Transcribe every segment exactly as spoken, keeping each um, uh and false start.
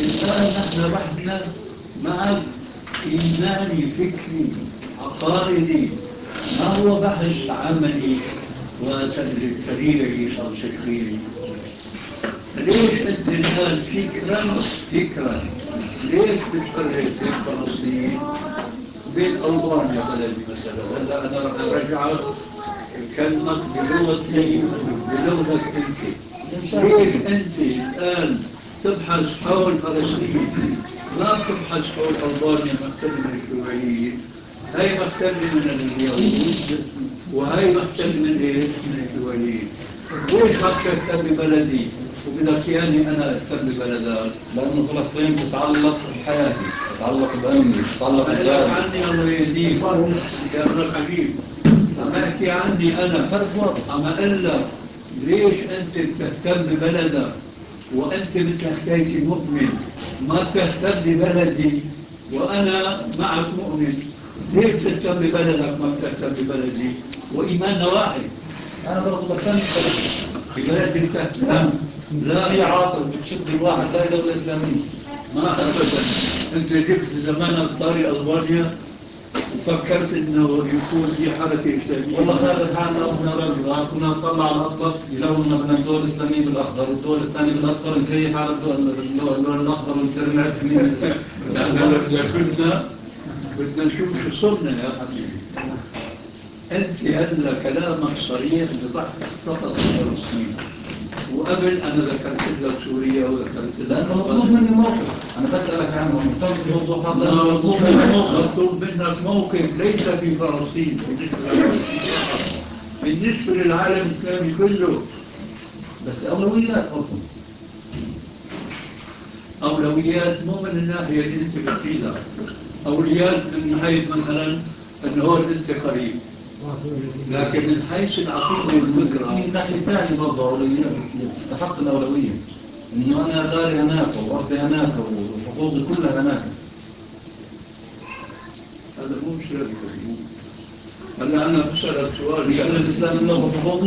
الآن نحن رحنا مع إيماني فكري عقائدي، ما هو بحث عملي وتدريبي أو تشريعي. ليش أنت الآن فكرا فكرا ليش بتفرق بين فلسطين بين ألبانيا بلدي مثلا؟ هلا أنا رح أرجعك كلمك بلغتي بلغتك أنت. ليش أنت الآن تبحث حول فلسطين لا تبحث حول ألبانيا مختلفة من الشيوعيين؟ هاي مختلفة من اليهود وهي مختلفة من إيه؟ من الشيوعيين. ليش ما تهتم ببلدي وبدك يعني أنا أهتم ببلدك؟ لأنه فلسطين تتعلق بحياتي، تتعلق بأمني، تتعلق بداري. عني الله يهديك يا ابن الحبيب، عم أحكي عني أنا فرق واضح. عم أقول لك ليش أنت بتهتم ببلدك وأنت مثل حكايتي مؤمن ما تهتم ببلدي وأنا معك مؤمن؟ ليش تهتم ببلدك ما تهتم ببلدي وإيماننا واحد؟ أنا برضو بهتم لازم تهتم. لا هي عاطل بتشد الواحد لا دولة إسلامية. ما أبدا. أنت جبت زمان طاري ألبانيا وفكرت إنه يكون في حركة إسلامية. والله هذا حالنا وإحنا رجل كنا نطلع على الأطلس يلون مثلا الدول الإسلامية بالأخضر والدول الثانية بالأصفر نكيف على اللون الأخضر ونصير نعرف مين. كنا بدنا نشوف شو صرنا يا حبيبي. أنت هلا كلامك صريح بضحك فقط فلسطين، وقبل أنا ذكرت لك سوريا وذكرت لك لأنه مطلوب مني موقف. أنا بسألك عنه مهتم بالموضوع هذا. مطلوب منك موقف. مطلوب منك موقف ليس في فلسطين بالنسبة للعالم الإسلامي كله. بس أولويات أصلا. أولويات مو من الناحية اللي أنت بتفيدها، أولويات من حيث مثلا أن هو أنت قريب، لكن من حيث العقيدة والفكرة من ناحية ثانية برضه أولويات تستحق الأولوية. إنه أنا داري هناك وأرضي هناك وحقوقي كلها هناك. هذا مو مشكلة. هلا أنا بسألك سؤال، مش أن الإسلام له حقوقي؟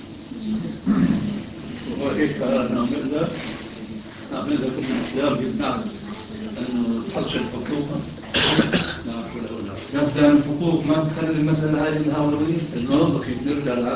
وهيك نعمل لك نعمل لك الإسلام يمنعك أنه تحصل حقوقا. نعم ولا ولا. كان الحقوق ما بتخلي المسألة هذه لها أولوية؟ المنطق يرجع